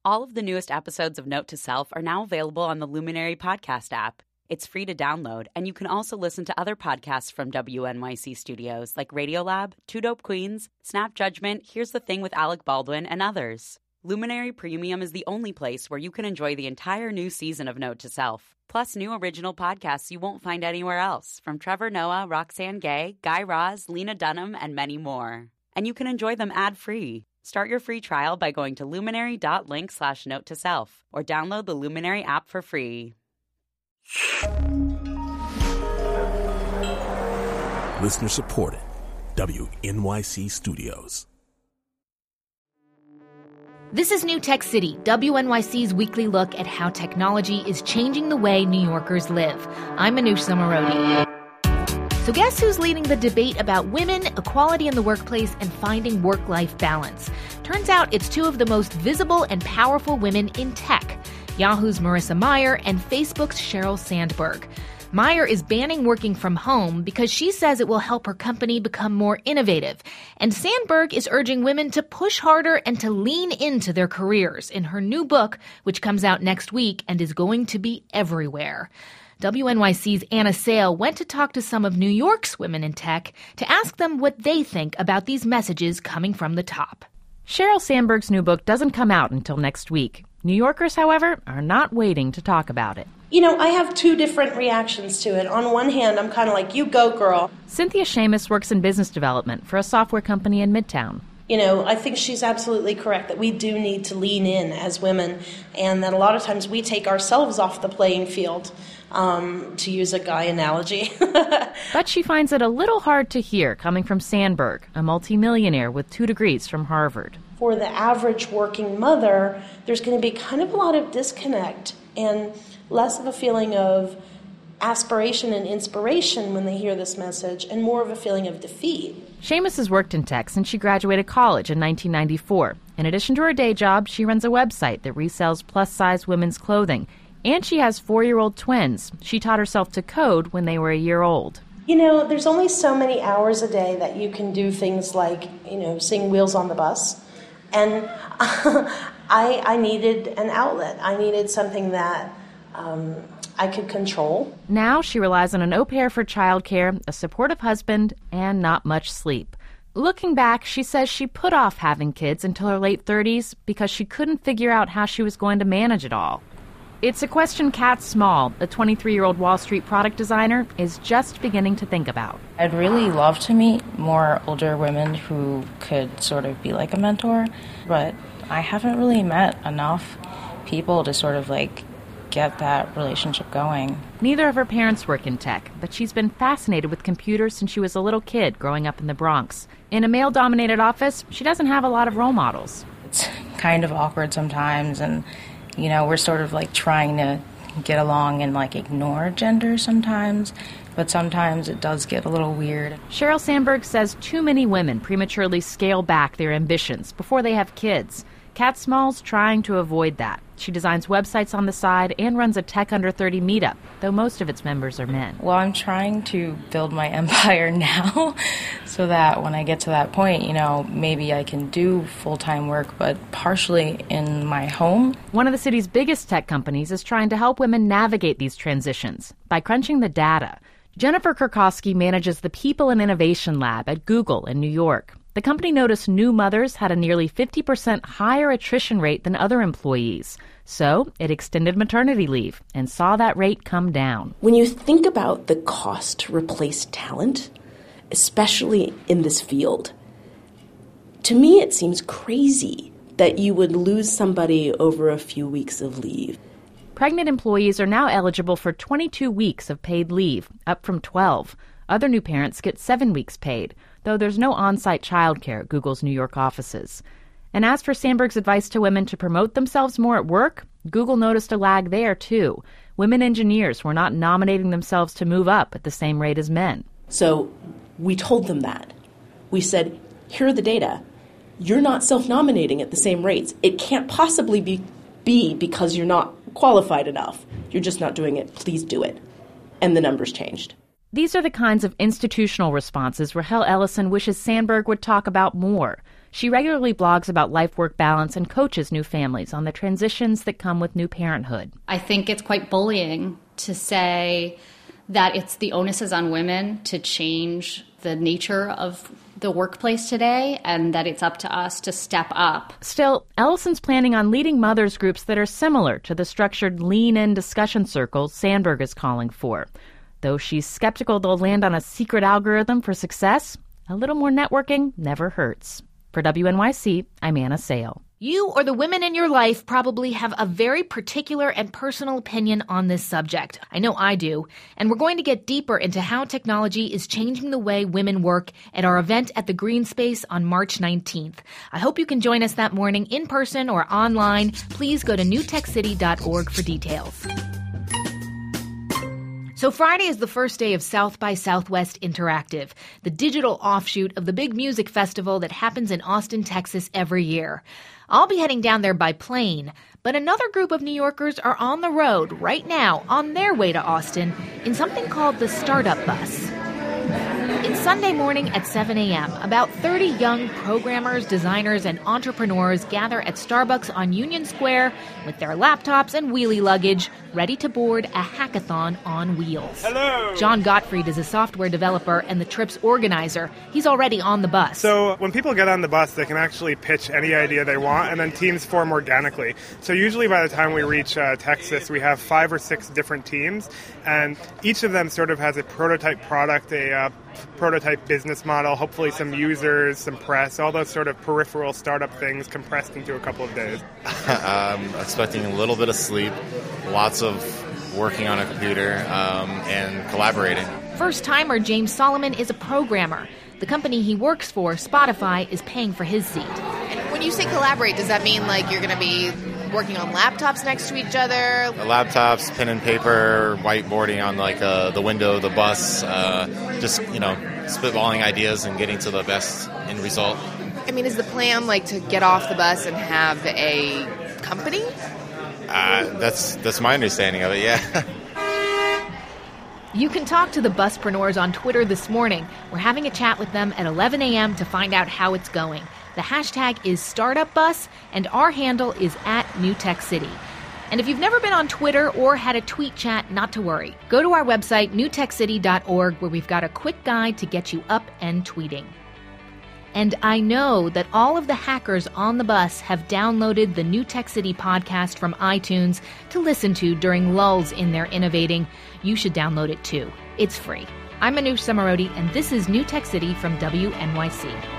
All of the newest episodes of Note to Self are now available on the Luminary podcast app. It's free to download, and you can also listen to other podcasts from WNYC Studios like Radiolab, Two Dope Queens, Snap Judgment, Here's the Thing with Alec Baldwin, and others. Luminary Premium is the only place where you can enjoy the entire new season of Note to Self, plus new original podcasts you won't find anywhere else, from Trevor Noah, Roxanne Gay, Guy Raz, Lena Dunham, and many more. And you can enjoy them ad-free. Start your free trial by going to luminary.link/note-to-self or download the Luminary app for free. Listener supported. WNYC Studios. This is New Tech City, WNYC's weekly look at how technology is changing the way New Yorkers live. I'm Manoush Zomorodi. So guess who's leading the debate about women, equality in the workplace, and finding work-life balance? Turns out it's two of the most visible and powerful women in tech, Yahoo's Marissa Mayer and Facebook's Sheryl Sandberg. Mayer is banning working from home because she says it will help her company become more innovative. And Sandberg is urging women to push harder and to lean into their careers in her new book, which comes out next week and is going to be everywhere. WNYC's Anna Sale went to talk to some of New York's women in tech to ask them what they think about these messages coming from the top. Sheryl Sandberg's new book doesn't come out until next week. New Yorkers, however, are not waiting to talk about it. You know, I have two different reactions to it. On one hand, I'm kind of like, you go, girl. Cynthia Seamus works in business development for a software company in Midtown. You know, I think she's absolutely correct that we do need to lean in as women, and that a lot of times we take ourselves off the playing field, to use a guy analogy. But she finds it a little hard to hear coming from Sandberg, a multimillionaire with 2 degrees from Harvard. For the average working mother, there's going to be kind of a lot of disconnect and less of a feeling of aspiration and inspiration when they hear this message, and more of a feeling of defeat. Seamus has worked in tech since she graduated college in 1994. In addition to her day job, she runs a website that resells plus-size women's clothing. And she has 4-year-old twins. She taught herself to code when they were a year old. You know, there's only so many hours a day that you can do things like, sing Wheels on the Bus. And I needed an outlet. I needed something that I could control. Now she relies on an au pair for childcare, a supportive husband, and not much sleep. Looking back, she says she put off having kids until her late 30s because she couldn't figure out how she was going to manage it all. It's a question Kat Small, a 23-year-old Wall Street product designer, is just beginning to think about. I'd really love to meet more older women who could sort of be like a mentor, but I haven't really met enough people to sort of get that relationship going. Neither of her parents work in tech, but she's been fascinated with computers since she was a little kid growing up in the Bronx. In a male-dominated office, she doesn't have a lot of role models. It's kind of awkward sometimes, and we're sort of trying to get along and ignore gender sometimes, but sometimes it does get a little weird. Sheryl Sandberg says too many women prematurely scale back their ambitions before they have kids. Kat Small's trying to avoid that. She designs websites on the side and runs a Tech Under 30 meetup, though most of its members are men. Well, I'm trying to build my empire now so that when I get to that point, maybe I can do full-time work, but partially in my home. One of the city's biggest tech companies is trying to help women navigate these transitions by crunching the data. Jennifer Kurkowski manages the People and Innovation Lab at Google in New York. The company noticed new mothers had a nearly 50% higher attrition rate than other employees. So it extended maternity leave and saw that rate come down. When you think about the cost to replace talent, especially in this field, to me it seems crazy that you would lose somebody over a few weeks of leave. Pregnant employees are now eligible for 22 weeks of paid leave, up from 12. Other new parents get 7 weeks paid, though there's no on-site childcare at Google's New York offices. And as for Sandberg's advice to women to promote themselves more at work, Google noticed a lag there, too. Women engineers were not nominating themselves to move up at the same rate as men. So we told them that. We said, here are the data. You're not self-nominating at the same rates. It can't possibly be because you're not qualified enough. You're just not doing it. Please do it. And the numbers changed. These are the kinds of institutional responses Rahel Ellison wishes Sandberg would talk about more. She regularly blogs about life-work balance and coaches new families on the transitions that come with new parenthood. I think it's quite bullying to say that it's the onus is on women to change the nature of the workplace today and that it's up to us to step up. Still, Ellison's planning on leading mothers groups that are similar to the structured lean-in discussion circles Sandberg is calling for. Though she's skeptical they'll land on a secret algorithm for success, a little more networking never hurts. For WNYC, I'm Anna Sale. You or the women in your life probably have a very particular and personal opinion on this subject. I know I do. And we're going to get deeper into how technology is changing the way women work at our event at the Green Space on March 19th. I hope you can join us that morning in person or online. Please go to newtechcity.org for details. So Friday is the first day of South by Southwest Interactive, the digital offshoot of the big music festival that happens in Austin, Texas every year. I'll be heading down there by plane, but another group of New Yorkers are on the road right now on their way to Austin in something called the Startup Bus. It's Sunday morning at 7 a.m. About 30 young programmers, designers, and entrepreneurs gather at Starbucks on Union Square with their laptops and wheelie luggage, ready to board a hackathon on wheels. Hello! John Gottfried is a software developer and the trip's organizer. He's already on the bus. So when people get on the bus, they can actually pitch any idea they want, and then teams form organically. So usually by the time we reach Texas, we have 5 or 6 different teams, and each of them sort of has a prototype product, a prototype business model, hopefully some users, some press, all those sort of peripheral startup things compressed into a couple of days. I'm expecting a little bit of sleep, lots of working on a computer, and collaborating. First-timer James Solomon is a programmer. The company he works for, Spotify, is paying for his seat. And when you say collaborate, does that mean like you're going to be working on laptops next to each other? Laptops, pen and paper, whiteboarding on like the window of the bus, just, spitballing ideas and getting to the best end result. I mean, is the plan like to get off the bus and have a company? That's my understanding of it, yeah. You can talk to the buspreneurs on Twitter this morning. We're having a chat with them at 11 a.m. to find out how it's going. The hashtag is StartupBus, and our handle is @NewTechCity. And if you've never been on Twitter or had a tweet chat, not to worry. Go to our website, newtechcity.org, where we've got a quick guide to get you up and tweeting. And I know that all of the hackers on the bus have downloaded the New Tech City podcast from iTunes to listen to during lulls in their innovating. You should download it too. It's free. I'm Manoush Zomorodi, and this is New Tech City from WNYC.